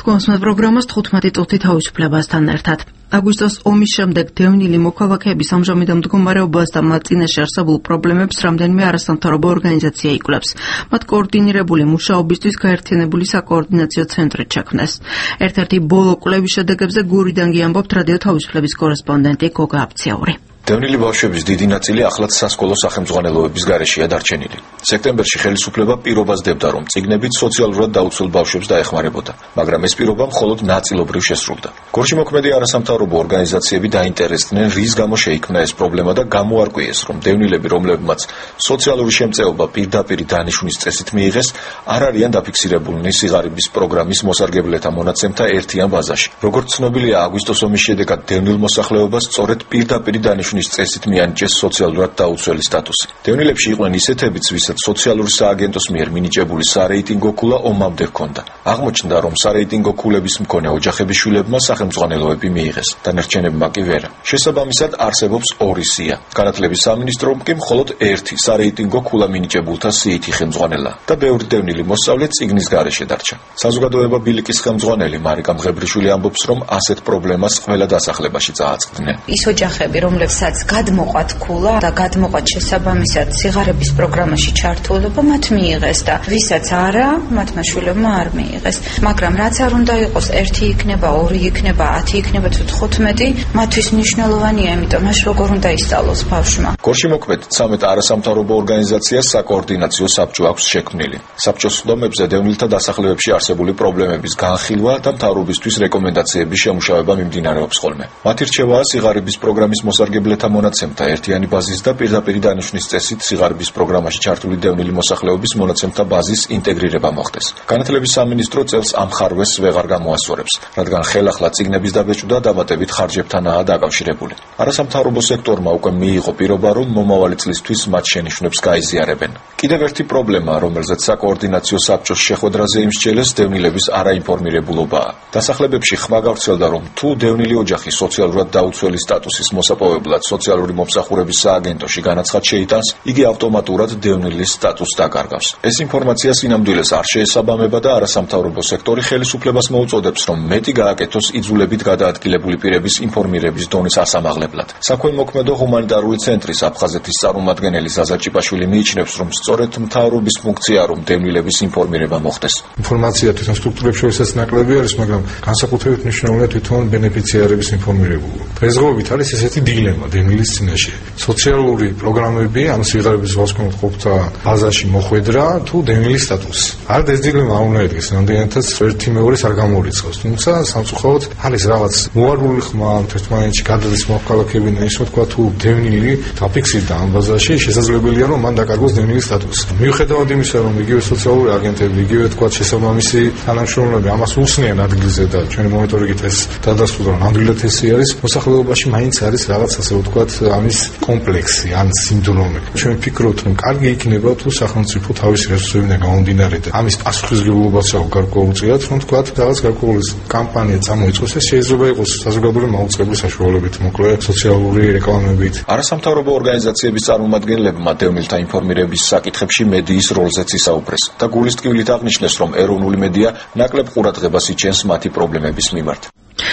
თქვენს პროგრამას 15 წუთი თავისუფლებასთან ერთად. აგვისტოს ომის შემდეგ დევნილი მოქალაქეების ამჟამინდელ მდგომარეობას და მათ წინაშე არსებულ პრობლემებს რამდენიმე არასამთავრობო ორგანიზაცია იკვლევს. მათ კოორდინირებული მუშაობისთვის გაერთიანებული საკოორდინაციო ცენტრი ჩაქმნეს. ერთ-ერთი ბოლო კვლევის შედეგებზე გურიდან გიამბობთ რადიო თავისუფლების კორესპონდენტი გოგა აფციაური. დევნილი ბავშვების დიდი ნაწილი ახლაც სასკოლო სახელმძღვანელოების გარეშეა დარჩენილი. სექტემბერში ხელისუფლება პირობას დებდა, რომ წიგნებით სოციალურად დაუცველ ბავშვებს დაეხმარებოდა, მაგრამ ეს პირობა მხოლოდ ნაწილობრივ შესრულდა. გორში მოქმედი არასამთავრობო ორგანიზაციები დაინტერესდნენ, რის გამო შეიქმნა ეს პრობლემა და გამოარკვიეს, რომ დევნილები, რომლებმაც სოციალური შემწეობა პირდაპირ დანიშვნის წესით მიიღეს, არ არიან დაფიქსირებულნი სიღარიბის პროგრამის მოსარგებლეთა მონაცემთა ერთიან ბაზაში. როგორც ცნობილია, აგვისტოს ომის შედეგად დევნილ მოსახლეობას სწორედ პირდაპირ დანიშვნის წესით მიანიჭეს სოციალურად დაუცველი სტატუსი. დევნილებში იყვნენ ისეთებიც, ვისაც სოციალური სააგენტოს მიერ მინიჭებული სარეიტინგო ქულა ომამდე ჰქონდა. აღმოჩნდა, რომ სარეიტინგო ქულების მქონე ოჯახების შვილებმა სახელმძღვანელოები მიიღეს, დანარჩენებმა კი ვერა. შესაბამისად, არსებობს ორი სია. განათლების სამინისტრომ კი მხოლოდ ერთი სარეიტინგო ქულა მინიჭებულთა სიითი ხელმძღვანელა და ბევრი დევნილი მოსწავლე წიგნის გარეშე დარჩა. საზოგადოება ბილიკის ხელმძღვანელი მარიკა მღებრიშვილი ამბობს, რომ ასეთ პრობლემას ყველა დასახლებაში წააწყდნენ. ის ოჯახები, რომლებსაც გადმოყვათ ქულა და გადმოყვათ შესაბამისად სიღარიბის პროგრამაში ჩართულობა, მათ მიიღეს და ვისაც არა, მათმა შვილებმა არ მიიღეს. მაგრამ რაც არ უნდა იყოს, 1 იქნება, 2 იქნება, 10 იქნება თუ 15, მათთვის მნიშვნელოვანია, იმიტომ რომ როგორ უნდა ისწავლოს ბავშვმა. გორში მოქმედ 13 არასამთავრობო ორგანიზაციას საკოორდინაციო საბჭო აქვს შექმნილი. საბჭოს სხდომებზე დევნილთა დასახლებებში არსებული პრობლემების განხილვა და მთავრობისთვის რეკომენდაციების შემუშავება მიმდინარეობს ხოლმე. მათი რჩევაა სიღარიბის პროგრამის მოსარგებლეთა მონაცემთა ერთიანი ბაზის და პირდაპირ დანიშვნის წესით სიღარიბის პროგრამაში ჩართული დევნილი მოსახლეობის მონაცემთა ბაზის ინტეგრირება მოხდეს. განათლების სამინისტრო წელს ამ ხარვეს ვეღარ გამოასწორებს, რადგან ხელახლა წიგნების დაბეჭდა დამატებით ხარჯებთანაა დაკავშირებული. არასამთავრობო სექტორმა უკვე მიიღო პირობა, რომ მომავალი წლისთვის მათ შენიშვნებს გაიზიარებენ. კიდევ ერთი პრობლემა, რომელზეც საკოორდინაციო საბჭოს შეხვედრაზე იმსჯელეს, დევნილების არაინფორმირებულობაა. დასახლებებში ხმა გავრცელდა, რომ თუ დევნილი ოჯახი სოციალურად დაუცველი სტატუსის მოსაპოვებლად სოციალური მომსახურების სააგენტოში განაცხად შეიტანს, იგი ავტომატურად დევნილის სტატუსს დაკარგავს. ეს ინფორმაცია სინამდვილეს არ შეესაბამება და არასამთავრობო სექტორი ხელისუფლებას მოუწოდებს, რომ მეტი გააკეთოს იძულებით გადაადგილებული პირების ინფორმირების დონის ასამაღლებლად. საქვემოქმედო ჰუმანიტარული ცენტრის აფხაზეთის წარმომადგენელი ზაზა ჭიპაშვილი მიიჩნევს, რომ სწორედ მთავრობის ფუნქციაა, რომ დევნილების ინფორმირება მოხდეს. ინფორმაცია თვითონ სტრუქტურებს შორისაც ნაკლები არის, მაგრამ განსაკუთრებით მნიშვნელოვანია თვითონ ბენეფიციარების ინფორმირებულობა. დღესდღეობით არის ესეთი დილემა დევნილის წინაშე. სოციალური პროგრამები ამ სიღარიბის ვასკუნყოფთა ბაზაში მოხვედრა თუ დევნილის სტატუსი. არ ეს დილემა არ უნდა ედგეს, რამდენადაც ერთი მეორეს არ გამორიცხავს. თუმცა სამწუხაროდ არის რაღაც მოარული ხმა ერთმანეთში გადადის მოქალაქეებინა ისო თქვა თუ დევნილი დაფიქსირდა ამ ბაზაში, შესაძლებელია რომ მან დაკარგოს დევნილის სტატუსი. მიუხედავად იმისა, რომ იგივე სოციალური აგენტები, იგივე თქვა შესაბამისი თანამშრომლები ამას უსნიან ადგილზე და ჩვენი მონიტორინგით ეს დადასტურდა, რომ ნამდვილად ესე არის, მოსახლეობაში მაინც არის რაღაც ასე ვთქვათ ამის კომპლექსი ან სინდრომი. ჩვენ ვფიქრობთ, რომ კარგი იქნება თუ სახელმწიფო თავის რესურსებიდან გამომდინარე და ამის პასუხისმგებლობაც აქვს გარკვეულწილად, რომ ვთქვათ რაღაც გარკვეული კამპანია წამოიწყოს, ეს შეიძლება იყოს საზოგადოებრივი მაუწყებლის საშუალებით, მოკლე სოციალური რეკლამებით. არასამთავრობო ორგანიზაციების წარმომადგენლებმა დევნილთა ინფორმირების საკითხებში მედიის როლზეც ისაუბრეს და გულის ტკივილით აღნიშნეს, რომ ეროვნული მედია ნაკლებ ყურადღებას იჩენს მათი პრობლემების მიმართ.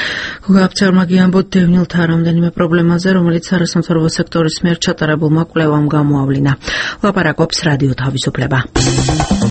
გაფცარმა გიამბობთ დევნილთა რამდენიმე პრობლემაზე, რომელიც არასამთავრობო სექტორის მიერ ჩატარებულმა კვლევამ გამოავლინა. ლაპარაკობს რადიო თავისუფლება.